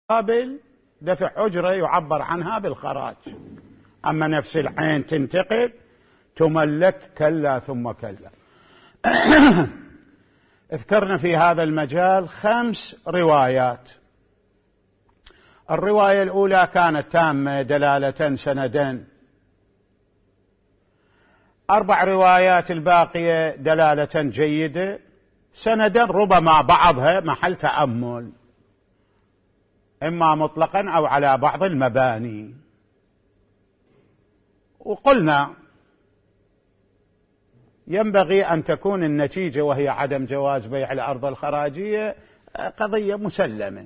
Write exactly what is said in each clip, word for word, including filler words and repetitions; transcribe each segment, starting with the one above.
قابل دفع أجرة يعبر عنها بالخراج. أما نفس العين تنتقل تملك كلا ثم كلا. اذكرنا في هذا المجال خمس روايات. الرواية الأولى كانت تامة دلالة سندا. أربع روايات الباقية دلالة جيدة سندا، ربما بعضها محل تأمل، إما مطلقا أو على بعض المباني. وقلنا ينبغي أن تكون النتيجة، وهي عدم جواز بيع الأرض الخراجية، قضية مسلمة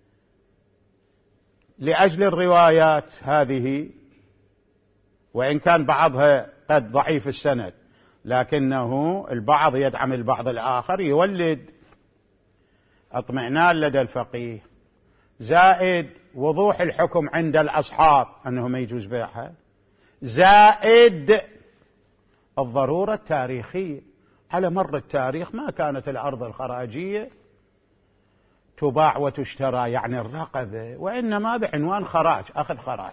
لأجل الروايات هذه، وإن كان بعضها قد ضعيف السند، لكنه البعض يدعم البعض الآخر، يولد اطمئنان لدى الفقيه، زائد وضوح الحكم عند الأصحاب أنه ما يجوز بيعها، زائد الضرورة التاريخية. على مر التاريخ ما كانت الأرض الخراجية تباع وتشترى يعني الرقبة، وإنما بعنوان خراج، أخذ خراج.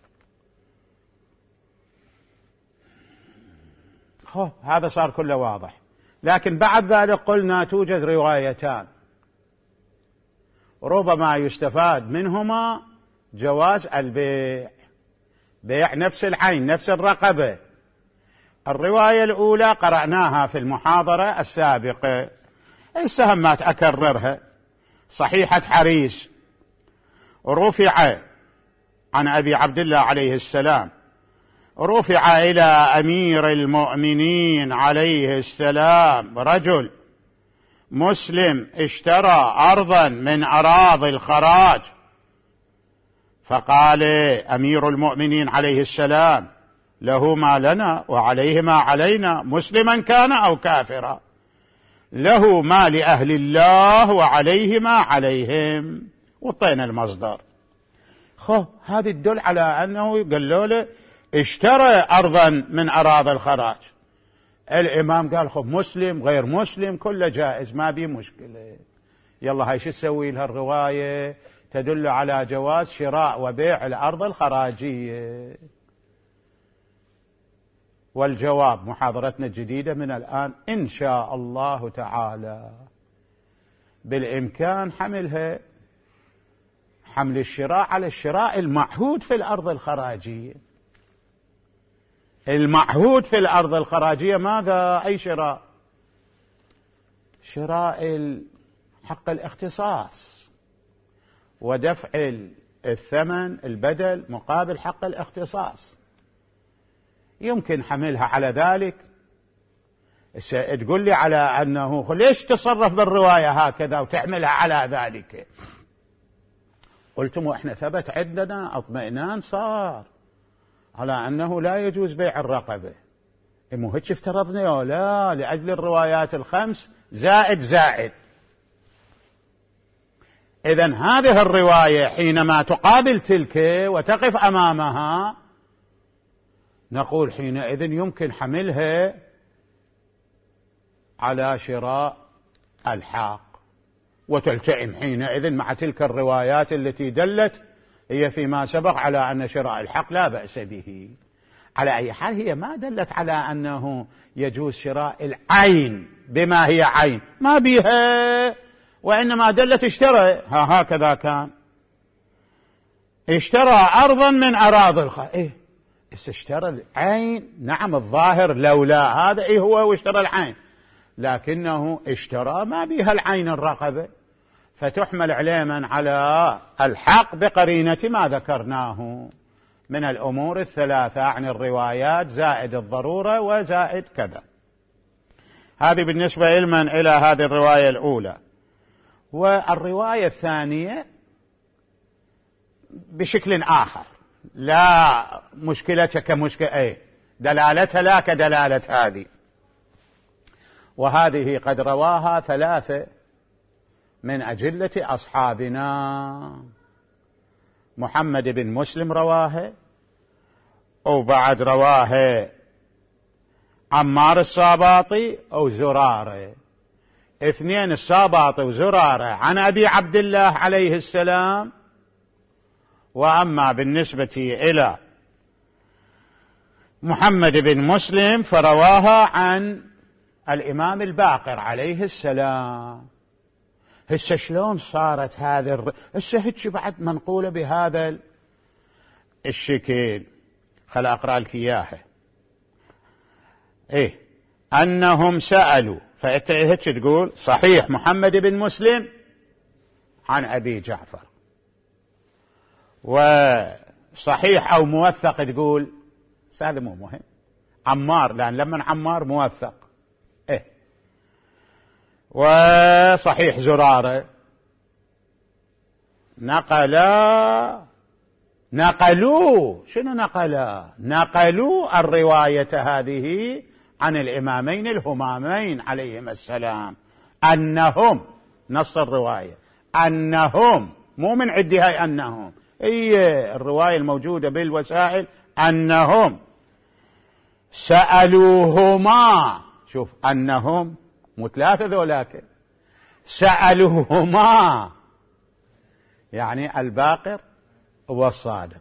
خب هذا صار كله واضح. لكن بعد ذلك قلنا توجد روايتان ربما يستفاد منهما جواز البيع، بيع نفس العين نفس الرقبة. الرواية الأولى قرأناها في المحاضرة السابقة، استهمت أكررها، صحيحة حريش، رفع عن أبي عبد الله عليه السلام، رفع إلى أمير المؤمنين عليه السلام رجل مسلم اشترى أرضا من أراضي الخراج، فقال أمير المؤمنين عليه السلام: له ما لنا وعليه ما علينا، مسلما كان أو كافرا، له ما لأهل الله وعليه ما عليهم. وطينا المصدر. خو هذه تدل على أنه قالوا له اشترى أرضا من أراضي الخراج. الإمام قال خب مسلم غير مسلم كله جائز، ما بي مشكلة. يلا هاي شو تسوي لها الرواية؟ تدل على جواز شراء وبيع الأرض الخراجية. والجواب محاضرتنا الجديدة من الآن إن شاء الله تعالى، بالإمكان حملها حمل الشراء على الشراء المعهود في الأرض الخراجية. المعهود في الأرض الخراجية ماذا؟ أي شراء؟ شراء حق الاختصاص ودفع الثمن البدل مقابل حق الاختصاص. يمكن حملها على ذلك. تقول لي على أنه ليش تصرف بالرواية هكذا وتحملها على ذلك؟ قلتم وإحنا ثبت عندنا اطمئنان صار على أنه لا يجوز بيع الرقبة. مو هيك افترضنا ولا لأجل الروايات الخمس زائد زائد. إذن هذه الرواية حينما تقابل تلك وتقف أمامها نقول حينئذ يمكن حملها على شراء الحق، وتلتئم حينئذ مع تلك الروايات التي دلت هي فيما سبق على أن شراء الحق لا بأس به. على أي حال هي ما دلت على أنه يجوز شراء العين بما هي عين، ما بيها، وإنما دلت اشترى. ها هكذا كان اشترى أرضا من أراضي الخراج. إيه اشترى العين، نعم الظاهر لولا هذا إيه هو واشترى العين، لكنه اشترى ما بيها العين الرقبة، فتحمل عليما على الحق بقرينة ما ذكرناه من الأمور الثلاثة عن الروايات زائد الضرورة وزائد كذا. هذه بالنسبة علما إلى هذه الرواية الأولى. والرواية الثانية بشكل آخر، لا مشكلتها كمشكلة أي دلالتها لا كدلالة هذه، وهذه قد رواها ثلاثة من أجلة أصحابنا. محمد بن مسلم رواه، وبعد رواه عمار الصاباطي أو زرارة، اثنين الصاباطي وزرارة عن أبي عبد الله عليه السلام وأما بالنسبة إلى محمد بن مسلم فرواها عن الإمام الباقر عليه السلام. هسه شلون صارت هذه الر... هسه هيك بعد منقولة بهذا الشكل؟ خل أقرأ لك إياها. إيه أنهم سألوا، فأنت هيك تقول صحيح محمد بن مسلم عن أبي جعفر، وصحيح أو موثق تقول هذا مو مهم عمار، لأن لما عمار موثق. إيه وصحيح زرارة نقلا نقلوا شنو نقلا نقلوا الرواية هذه عن الإمامين الهمامين عليهم السلام، أنهم نص الرواية أنهم، مو من عندي هاي أنهم، هي الرواية الموجودة بالوسائل، أنهم سألوهما. شوف أنهم مو ثلاثة ذولاك، سألوهما يعني الباقر والصادق.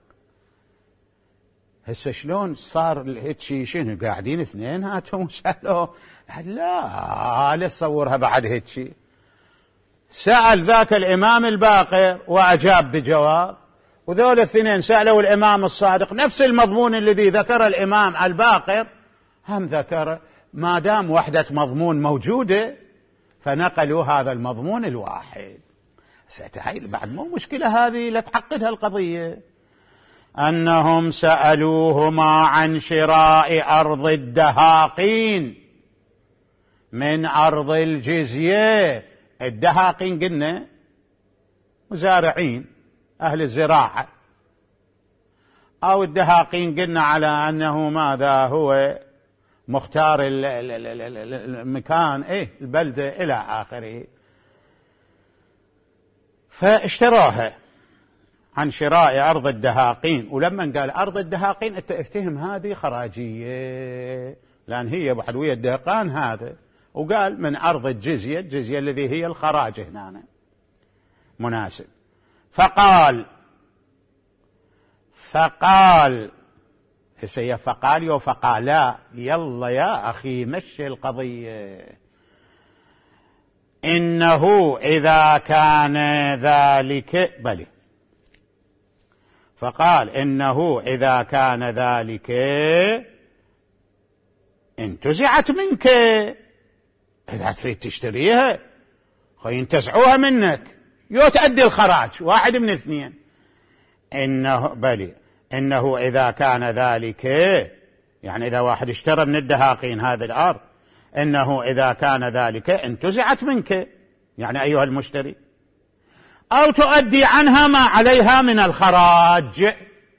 هسه شلون صار هيك؟ شنو قاعدين اثنين هاتهم سألوا؟ لا لا تصورها بعد هيك. سأل ذاك الإمام الباقر وأجاب بجواب، وذول الاثنين سألوا الإمام الصادق نفس المضمون الذي ذكر الإمام الباقر هم ذكر. ما دام وحدة مضمون موجودة فنقلوا هذا المضمون الواحد. ستحيل بعد مو مشكلة هذه، لا تعقدها القضية. أنهم سألوهما عن شراء أرض الدهاقين من أرض الجزية. الدهاقين قلنا مزارعين أهل الزراعة، أو الدهاقين قلنا على أنه ماذا هو مختار المكان، إيه البلدة إلى آخره. فاشتراها عن شراء أرض الدهاقين. ولما قال أرض الدهاقين أنت افتهم هذه خراجية، لأن هي بحدوية الدهقان هذا. وقال من أرض الجزية، الجزية الذي هي الخراج هنا مناسب. فقال فقال هسه فقال يو فقالا، يلا يا أخي مشي القضية. إنه إذا كان ذلك بلي، فقال إنه إذا كان ذلك انتزعت منك، إذا تريد تشتريها ينتزعوها منك، يو تأدي الخراج واحد من اثنين. إنه بلي إنه إذا كان ذلك، يعني إذا واحد اشترى من الدهاقين هذه الأرض، إنه إذا كان ذلك انتزعت منك، يعني أيها المشتري، أو تؤدي عنها ما عليها من الخراج.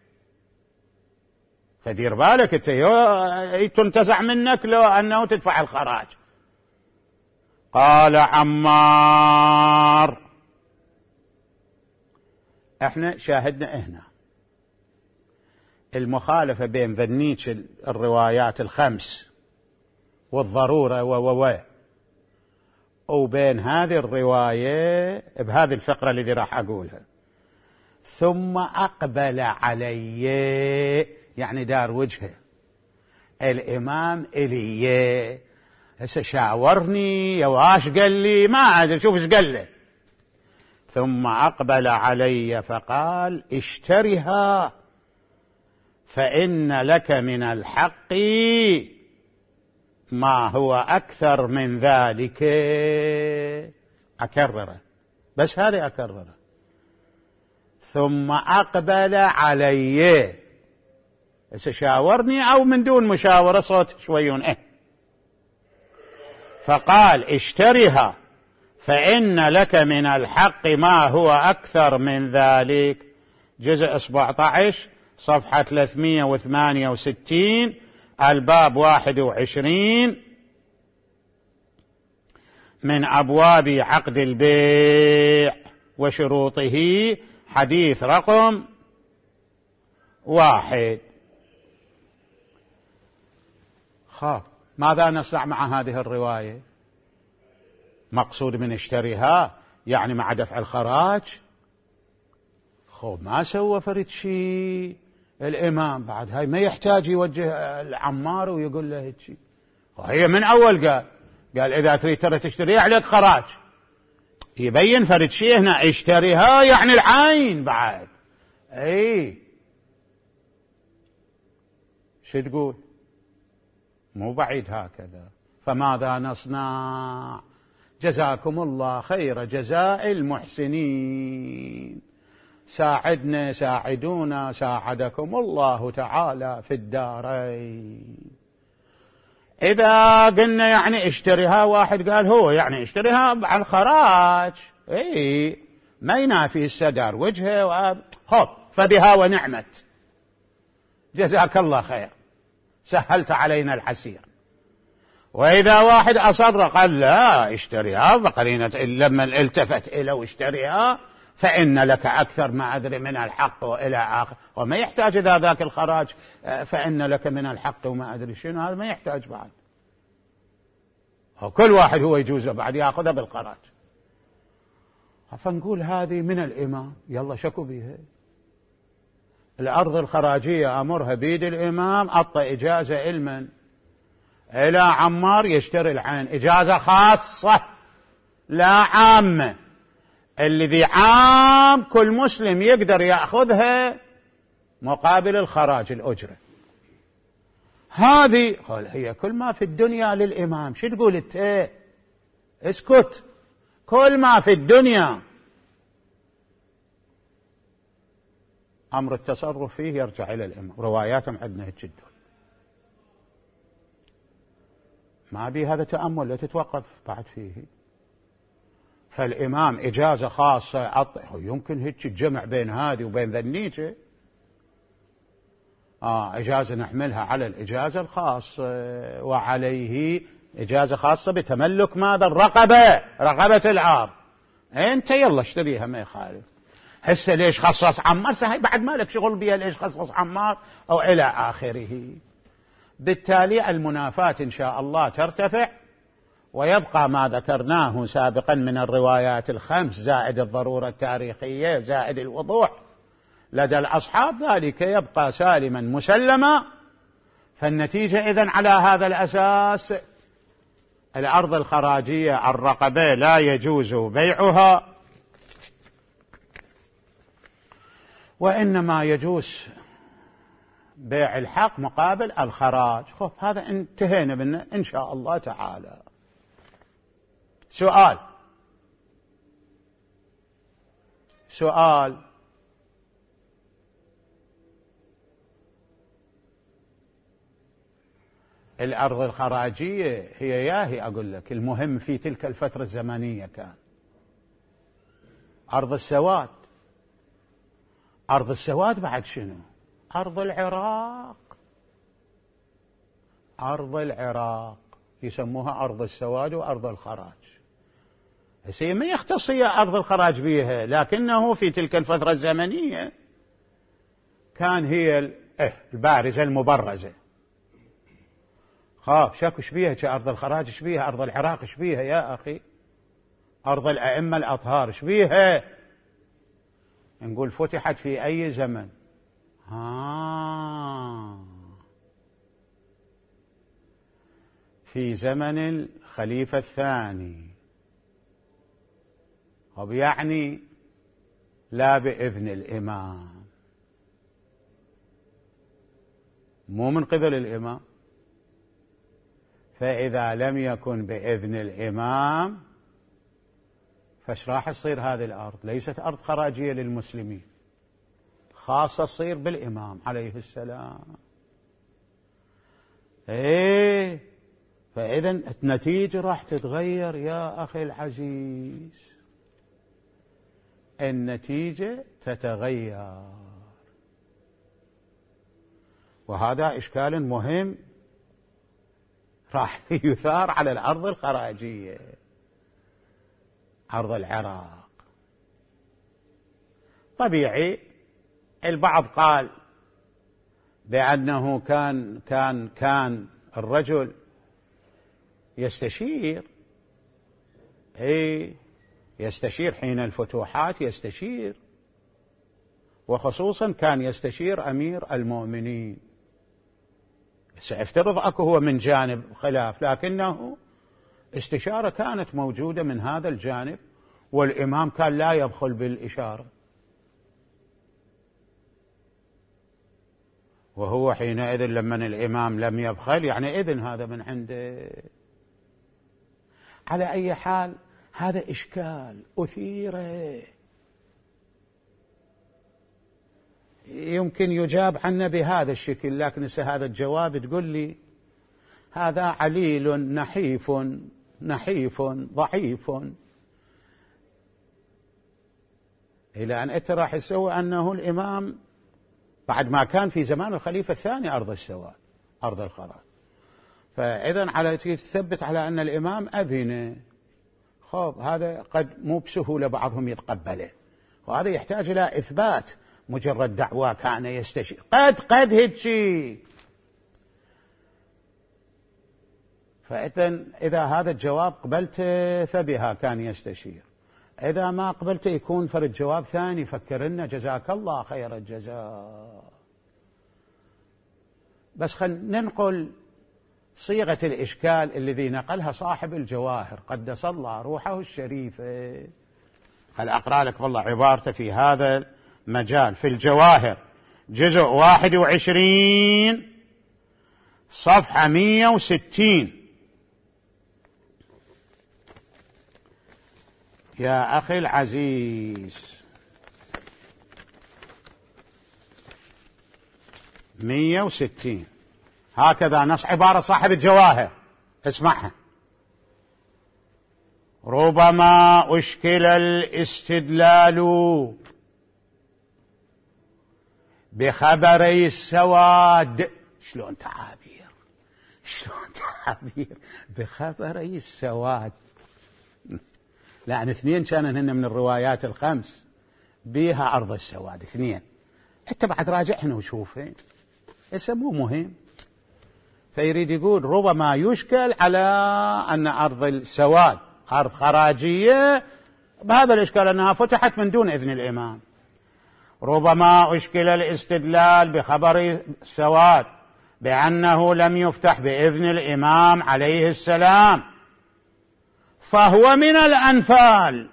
فدير بالك تنتزع منك لو أنه تدفع الخراج. قال عمار، احنا شاهدنا هنا المخالفة بين ذنيك الروايات الخمس والضرورة و وبين هذه الرواية بهذه الفقرة التي راح أقولها. ثم أقبل علي، يعني دار وجهه الإمام إلي، هسه شاورني يا واش قال لي، ما أدري شوف ايش قال له. ثم أقبل علي فقال اشترها فإن لك من الحق ما هو أكثر من ذلك. أكرره، بس هذه أكرره. ثم أقبل علي، شاورني أو من دون مشاورة صوت شويون إيه. فقال اشترها فإن لك من الحق ما هو أكثر من ذلك. جزء سبعة عشر صفحة ثلاثمائة وثمانية وستين الباب واحد وعشرين من أبواب عقد البيع وشروطه، حديث رقم واحد. خاف ماذا نصنع مع هذه الرواية؟ مقصود من اشتريها يعني مع دفع الخراج؟ خو ما سوى فرد شيء الإمام بعد، هاي ما يحتاج يوجه العمار ويقول له هيك شيء. وهي من أول قال قال إذا تريد ترى تشتري عليك خراج، يبين فرد شيء هنا اشتريها يعني العين بعد. اي شو تقول؟ مو بعيد هكذا. فماذا نصنع؟ جزاكم الله خير جزاء المحسنين، ساعدنا ساعدونا ساعدكم الله تعالى في الدارين. إذا قلنا يعني اشتريها، واحد قال هو يعني اشتريها على الخراج، اي ما ينافي السدر وجهه، خب فبها ونعمت، جزاك الله خير سهلت علينا العسير. وإذا واحد أصر قال لا اشتريها بقرينة، لما التفت إلى واشتريها فإن لك أكثر ما أدري من الحق وإلى آخر، وما يحتاج إذا ذاك الخراج فإن لك من الحق وما أدري شنو، هذا ما يحتاج بعد، وكل واحد هو يجوز بعد يأخذها بالخراج. فنقول هذه من الإمام، يلا شكو بيها. الأرض الخراجية أمرها بيد الإمام، أعطى إجازة إلمن إلى عمار يشتري العين، إجازة خاصة لا عامة. الذي عام كل مسلم يقدر يأخذها مقابل الخراج الأجرة. هذه هي كل ما في الدنيا للإمام. شو تقول انت؟ اسكت. كل ما في الدنيا أمر التصرف فيه يرجع إلى الإمام. رواياتهم عندنا هيك الدول، ما بي هذا تأمل، لا تتوقف بعد فيه. فالإمام إجازة خاصة، يمكن هيك الجمع بين هذه وبين ذنيجة، آه إجازة نحملها على الإجازة الخاصة. وعليه إجازة خاصة بتملك ماذا؟ الرقبة، رقبة العار. أنت يلا اشتريها ما يخالف. هسه ليش خصص عمار؟ هاي بعد مالك شغل بيها، ليش خصص عمار أو إلى آخره. بالتالي المنافاة إن شاء الله ترتفع، ويبقى ما ذكرناه سابقا من الروايات الخمس زائد الضرورة التاريخية زائد الوضوح لدى الأصحاب، ذلك يبقى سالما مسلما. فالنتيجة إذن على هذا الأساس الأرض الخراجية الرقبة لا يجوز بيعها، وإنما يجوز بيع الحق مقابل الخراج. خب هذا انتهينا منه إن شاء الله تعالى. سؤال سؤال الأرض الخراجية هي ياهي أقول لك المهم في تلك الفترة الزمنية كان أرض السواد. أرض السواد بعد شنو؟ أرض العراق. أرض العراق يسموها أرض السواد وأرض الخراج. هي ما يختص هي أرض الخراج بيها، لكنه في تلك الفترة الزمنية كان هي البارزة المبرزة. خاف شاكو شبيها كأرض الخراج، شبيها أرض العراق، شبيها يا أخي أرض الأئمة الأطهار، شبيها نقول فتحت في أي زمن؟ ها في زمن الخليفة الثاني. وبيعني لا بإذن الإمام، مو من قبل الإمام. فإذا لم يكن بإذن الإمام فاش راح تصير هذه الأرض؟ ليست أرض خراجية للمسلمين، خاصة تصير بالإمام عليه السلام. إيه فإذا النتيجة راح تتغير يا أخي العزيز، النتيجة تتغير. وهذا إشكال مهم راح يثار على الأرض الخراجية، أرض العراق. طبيعي البعض قال بأنه كان كان كان الرجل يستشير، اي يستشير حين الفتوحات، يستشير وخصوصا كان يستشير أمير المؤمنين. سيفترض أكو هو من جانب خلاف، لكنه استشارة كانت موجودة من هذا الجانب، والإمام كان لا يبخل بالإشارة، وهو حينئذ لما الإمام لم يبخل يعني إذن هذا من عنده. على أي حال هذا إشكال أثيره يمكن يجاب عنه بهذا الشكل، لكن هذا الجواب تقول لي هذا عليل نحيف نحيف ضعيف، إلى أن أنت راح تسوي أنه الإمام بعد ما كان في زمان الخليفة الثاني أرض السواد أرض الخراج، فإذا على تثبت على أن الإمام أذن، خب هذا قد مو بسهولة بعضهم يتقبله، وهذا يحتاج إلى إثبات. مجرد دعوة كان يستشير قد قد هيجي. فإذا إذا هذا الجواب قبلته فبها كان يستشير، إذا ما قبلته يكون فرد جواب ثاني فكرنا جزاك الله خير الجزاء. بس خلينا ننقل صيغة الإشكال الذي نقلها صاحب الجواهر قدس الله روحه الشريفة. هل أقرأ لك والله عبارته في هذا المجال في الجواهر جزء واحد وعشرين صفحة مية وستين. يا أخي العزيز مية وستين، هكذا نص عبارة صاحب الجواهر، اسمعها: ربما أشكل الاستدلال بخبري السواد. شلون تعابير شلون تعابير بخبري السواد، لأن اثنين كانوا هن من الروايات الخمس بيها أرض السواد، اثنين. انت بعد راجعهن وشوفهن، اسمه مهم. فيريد يقول ربما يشكل على أن أرض السواد أرض خراجية بهذا الإشكال أنها فتحت من دون إذن الإمام. ربما أشكل الاستدلال بخبر السواد بأنه لم يفتح بإذن الإمام عليه السلام، فهو من الأنفال،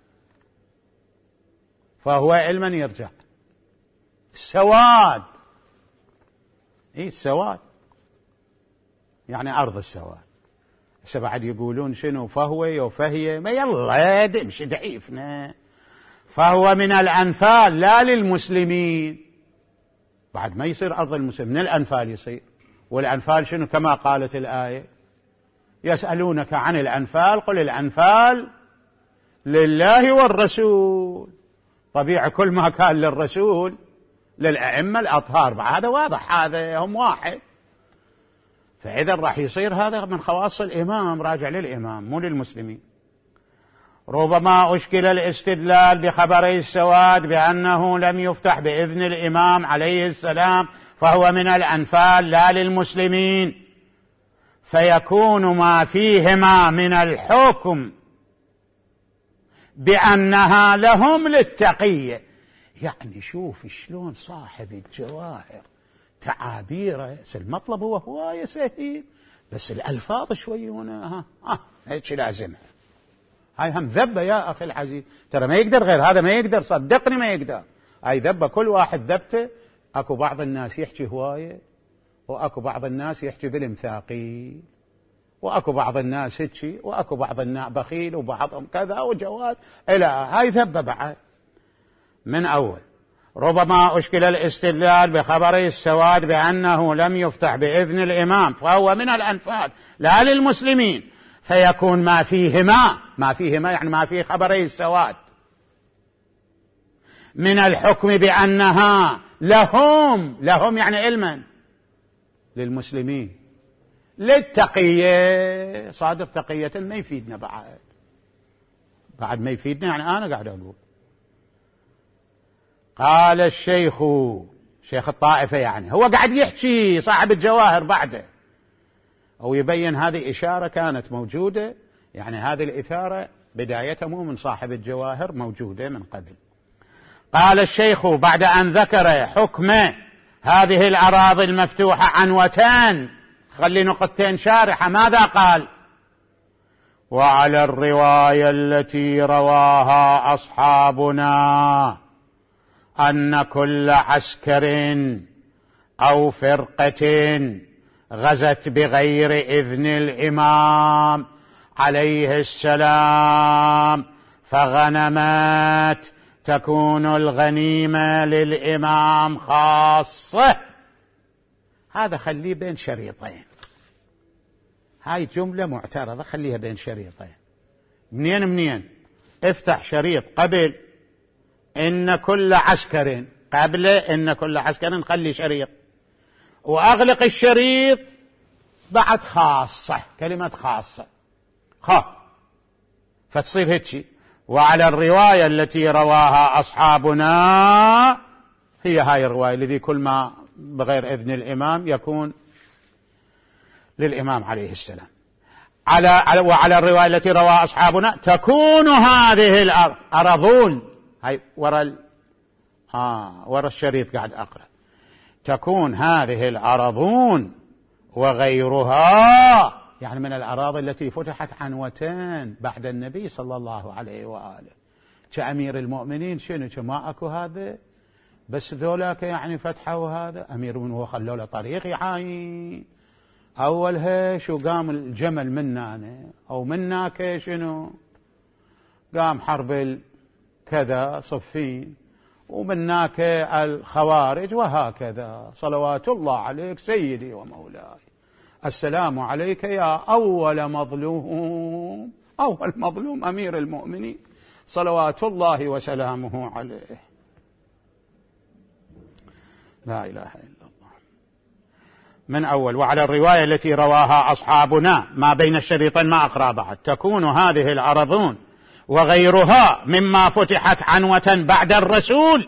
فهو علما يرجع. السواد إيه السواد يعني أرض السواد. هسه بعد يقولون شنو فهو وفهي، ما يلا دمشي ضعيفنا. فهو من الأنفال لا للمسلمين، بعد ما يصير أرض المسلمين من الأنفال يصير. والأنفال شنو كما قالت الآية: يسألونك عن الأنفال قل الأنفال لله والرسول. طبيعي كل ما كان للرسول للأئمة الأطهار، هذا واضح، هذا هم واحد. فإذا راح يصير هذا من خواص الإمام، راجع للإمام مو للمسلمين. ربما أشكل الاستدلال بخبري السواد بأنه لم يفتح بإذن الإمام عليه السلام، فهو من الأنفال لا للمسلمين، فيكون ما فيهما من الحكم بأنها لهم للتقية. يعني شوف شلون صاحب الجواهر تعابيره، المطلب هو هواية سهيل، بس الألفاظ شوي هنا ها ها هيك لازمها. هاي هم ذبة يا أخي العزيز، ترى ما يقدر غير هذا، ما يقدر صدقني ما يقدر. هاي ذبة كل واحد ذبته. أكو بعض الناس يحكي هواية، وأكو بعض الناس يحكي بالمثاقيل، وأكو بعض الناس هيك، وأكو بعض الناس بخيل، وبعضهم كذا وجواد إلى هاي ذبة بعد من أول. ربما أشكل الاستدلال بخبر السواد بأنه لم يفتح بإذن الإمام، فهو من الأنفال لا للمسلمين، فيكون ما فيهما ما فيهما يعني ما فيه خبري السواد من الحكم بأنها لهم لهم يعني علما للمسلمين للتقية. صادر تقية ما يفيدنا بعد بعد ما يفيدنا، يعني أنا قاعد أقول. قال الشيخ شيخ الطائفة، يعني هو قاعد يحكي صاحب الجواهر بعده، أو يبين هذه إشارة كانت موجودة، يعني هذه الإثارة بدايتها مو من صاحب الجواهر، موجودة من قبل. قال الشيخ بعد أن ذكر حكم هذه الأراضي المفتوحة عنوتان، خلي نقطتين شارحة، ماذا قال؟ وعلى الرواية التي رواها أصحابنا أن كل عسكر أو فرقة غزت بغير إذن الإمام عليه السلام فغنمت تكون الغنيمة للإمام خاصة. هذا خليه بين شريطين، هاي جملة معترضة خليها بين شريطين. منين منين؟ افتح شريط قبل إن كل عسكر، قبل إن كل عسكر خلي شريط، وأغلق الشريط بعد خاصة، كلمة خاصة خا، فتصير هيك. وعلى الرواية التي رواها أصحابنا، هي هاي الرواية الذي كل ما بغير إذن الإمام يكون للإمام عليه السلام. على وعلى الرواية التي رواها أصحابنا تكون هذه الأرض أرضون، هاي ورا ال... آه ورا الشريط قاعد أقرأ، تكون هذه الأرضون وغيرها، يعني من الأراضي التي فتحت عنوتين بعد النبي صلى الله عليه وآله. كأمير المؤمنين شنو ما أكو هذا، بس ذولاك يعني فتحوا هذا أمير من هو خلوا له طريق يعاين أولها شو قام الجمل منا أنا أو مناك شنو قام حرب كذا صفين ومناك الخوارج وهكذا. صلوات الله عليك سيدي ومولاي، السلام عليك يا أول مظلوم، أول مظلوم أمير المؤمنين صلوات الله وسلامه عليه. لا إله إلا الله. من أول وعلى الرواية التي رواها أصحابنا ما بين الشريطين ما أقرأ بعد، تكون هذه الأرضون وغيرها مما فتحت عنوة بعد الرسول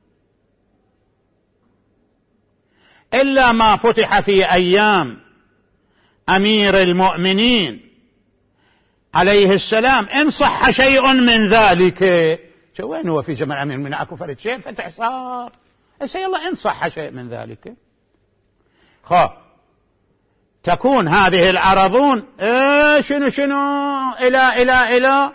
إلا ما فتح في أيام أمير المؤمنين عليه السلام، إن صح شيء من ذلك. شو وين هو في زمن أمير المؤمنين أكو فرد شيء فتح صار هسه يلا إن صح شيء من ذلك. خب تكون هذه الأرضون إيه شنو شنو إلى إلى إلى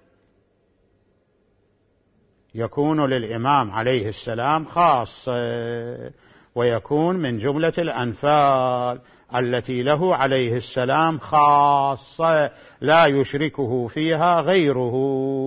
يكون للإمام عليه السلام خاص، ويكون من جملة الأنفال التي له عليه السلام خاصة لا يشركه فيها غيره.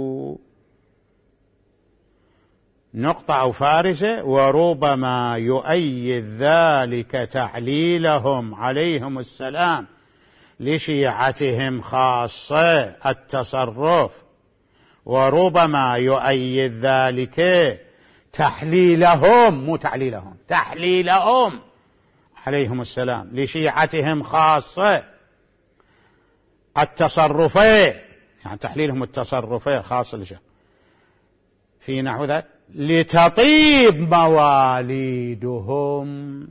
نقطة أو فارزة. وربما يؤيد ذلك تعليلهم عليهم السلام لشيعتهم خاصة التصرف، وربما يؤيد ذلك تحليلهم مو تعليلهم تحليلهم عليهم السلام لشيعتهم خاصة التصرفين، يعني تحليلهم التصرفين خاصة لشيعة في نحو ذلك لتطيب مواليدهم.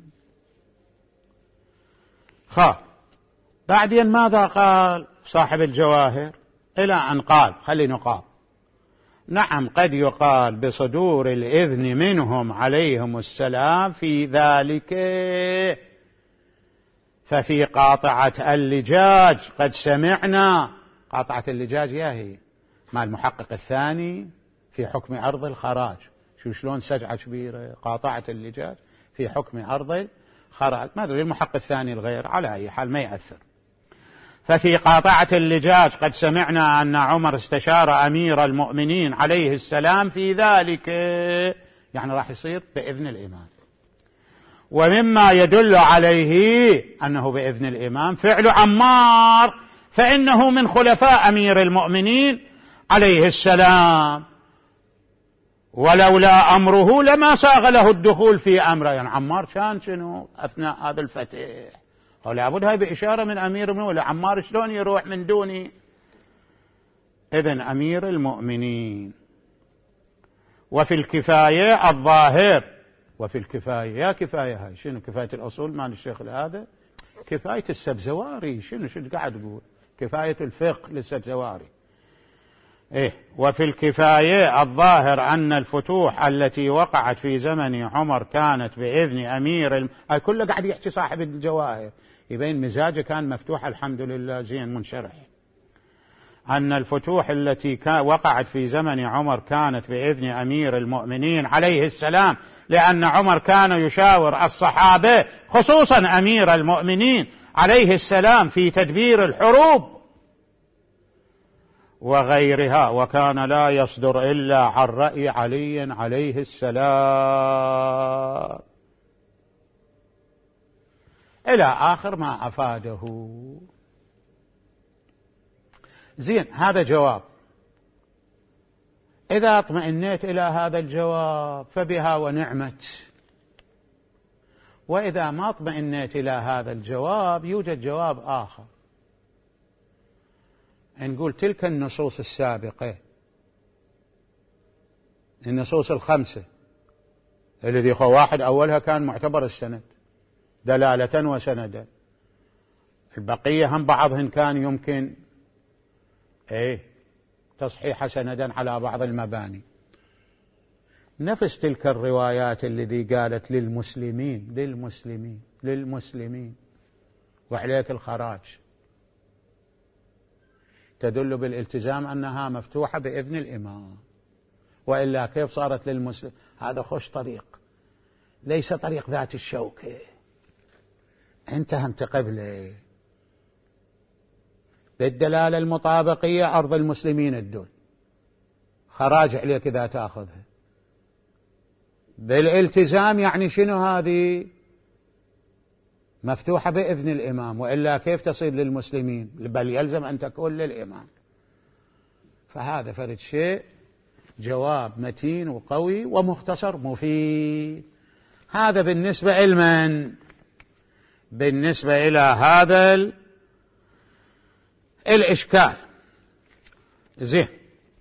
خا بعدين ماذا قال صاحب الجواهر؟ إلى أن قال خلي نقال نعم قد يقال بصدور الإذن منهم عليهم السلام في ذلك، ففي قاطعة اللجاج قد سمعنا. قاطعة اللجاج ياهي مع المحقق الثاني في حكم أرض الخراج، شو شلون سجعة كبيرة قاطعة اللجاج في حكم أرض الخراج، ما أدري المحقق الثاني الغير، على أي حال ما يأثر. ففي قاطعة اللجاج قد سمعنا أن عمر استشار أمير المؤمنين عليه السلام في ذلك، يعني راح يصير بإذن الإمام. ومما يدل عليه أنه بإذن الإمام فعل عمار، فإنه من خلفاء أمير المؤمنين عليه السلام، ولولا أمره لما ساغ له الدخول في أمره. يعني عمار كان شنو أثناء هذا الفتح، ولا بد هاي بإشارة من أمير المؤمنين، ولا عمار شلون يروح من دوني؟ إذن أمير المؤمنين. وفي الكفاية الظاهر، وفي الكفاية يا كفاية هاي شنو كفاية الأصول مال الشيخ هذا، كفاية السبزواري شنو شنو قاعد تقول كفاية الفقه للسبزواري. إيه وفي الكفاية الظاهر أن الفتوح التي وقعت في زمن عمر كانت بإذن أمير الم... كله قاعد يحكي صاحب الجواهر يبين مزاجه كان مفتوح الحمد لله زين منشرح. أن الفتوح التي وقعت في زمن عمر كانت بإذن أمير المؤمنين عليه السلام، لأن عمر كان يشاور الصحابة خصوصا أمير المؤمنين عليه السلام في تدبير الحروب وغيرها، وكان لا يصدر إلا عن رأي علي عليه السلام إلى آخر ما أفاده. زين، هذا جواب. إذا اطمئنيت إلى هذا الجواب فبها ونعمت، وإذا ما اطمئنيت إلى هذا الجواب يوجد جواب آخر. نقول تلك النصوص السابقة، النصوص الخمسة الذي هو واحد أولها كان معتبر السند دلالة وسندا، البقية هم بعضهن كان يمكن ايه تصحيح سندا على بعض المباني. نفس تلك الروايات الذي قالت للمسلمين للمسلمين للمسلمين وعليك الخراج تدل بالالتزام أنها مفتوحة بإذن الإمام، وإلا كيف صارت للمسلم؟ هذا خوش طريق، ليس طريق ذات الشوكة، انت انت قبله بالدلالة المطابقية أرض المسلمين الدول خراج عليك إذا تأخذها بالالتزام، يعني شنو هذه؟ مفتوحة بإذن الإمام، وإلا كيف تصير للمسلمين؟ بل يلزم أن تكون للإمام. فهذا فرد شيء جواب متين وقوي ومختصر مفيد. هذا بالنسبة لمن؟ بالنسبة إلى هذا الإشكال. زين،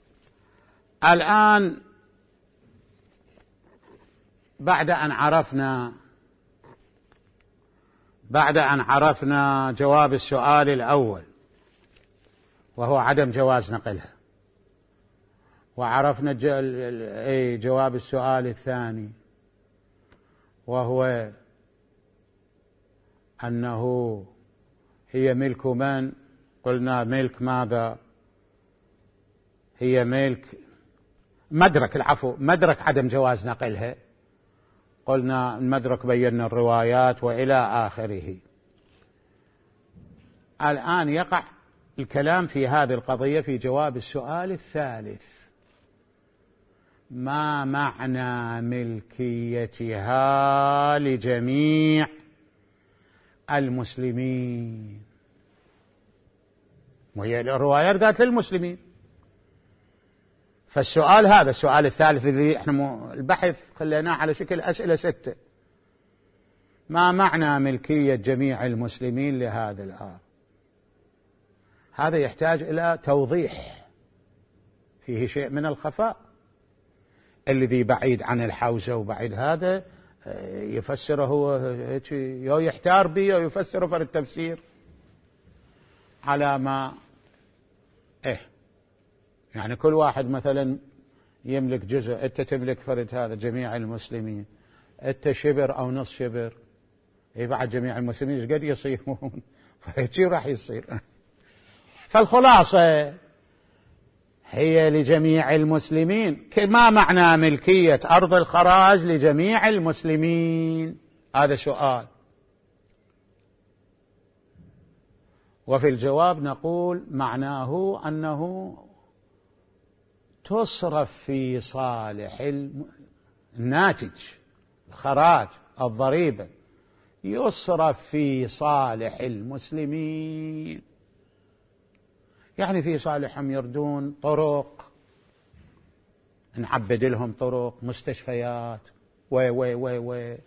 الآن بعد أن عرفنا بعد أن عرفنا جواب السؤال الأول وهو عدم جواز نقلها، وعرفنا جواب السؤال الثاني وهو أنه هي ملك من؟ قلنا ملك ماذا؟ هي ملك مدرك، العفو مدرك عدم جواز نقلها. قلنا المدرك بينا الروايات وإلى آخره. الآن يقع الكلام في هذه القضية في جواب السؤال الثالث: ما معنى ملكيتها لجميع المسلمين؟ وهي الروايات قالت للمسلمين، فالسؤال هذا السؤال الثالث الذي احنا البحث خليناه على شكل أسئلة ستة: ما معنى ملكية جميع المسلمين لهذا الأمر؟ هذا يحتاج إلى توضيح، فيه شيء من الخفاء. الذي بعيد عن الحوزة وبعيد هذا يفسره هو يو يحتار به ويفسره في التفسير على ما إيه يعني كل واحد مثلا يملك جزء، أنت تملك فرد هذا جميع المسلمين، أنت شبر أو نص شبر، إيه بعد جميع المسلمين إيش قد يصيرون؟ فهيك راح يصير. فالخلاصة هي لجميع المسلمين. ما معنى ملكية أرض الخراج لجميع المسلمين؟ هذا سؤال. وفي الجواب نقول معناه أنه تصرف في صالح الناتج، الخراج الضريبة يصرف في صالح المسلمين، يعني في صالحهم يردون طرق، نعبد لهم طرق، مستشفيات، و و و و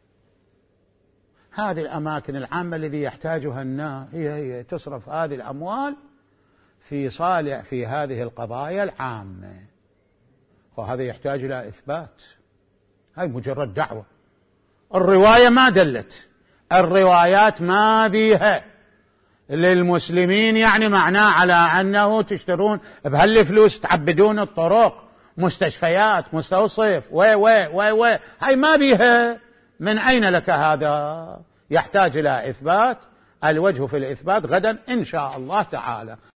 هذه الأماكن العامة الذي يحتاجها الناس، هي هي تصرف هذه الأموال في صالح في هذه القضايا العامة. وهذا يحتاج إلى إثبات، هاي مجرد دعوة. الرواية ما دلت، الروايات ما بيها للمسلمين يعني معناه على أنه تشترون بهالفلوس تعبدون الطرق، مستشفيات، مستوصف، وي وي وي وي هاي ما بيها. من أين لك هذا؟ يحتاج إلى إثبات. الوجه في الإثبات غدا إن شاء الله تعالى.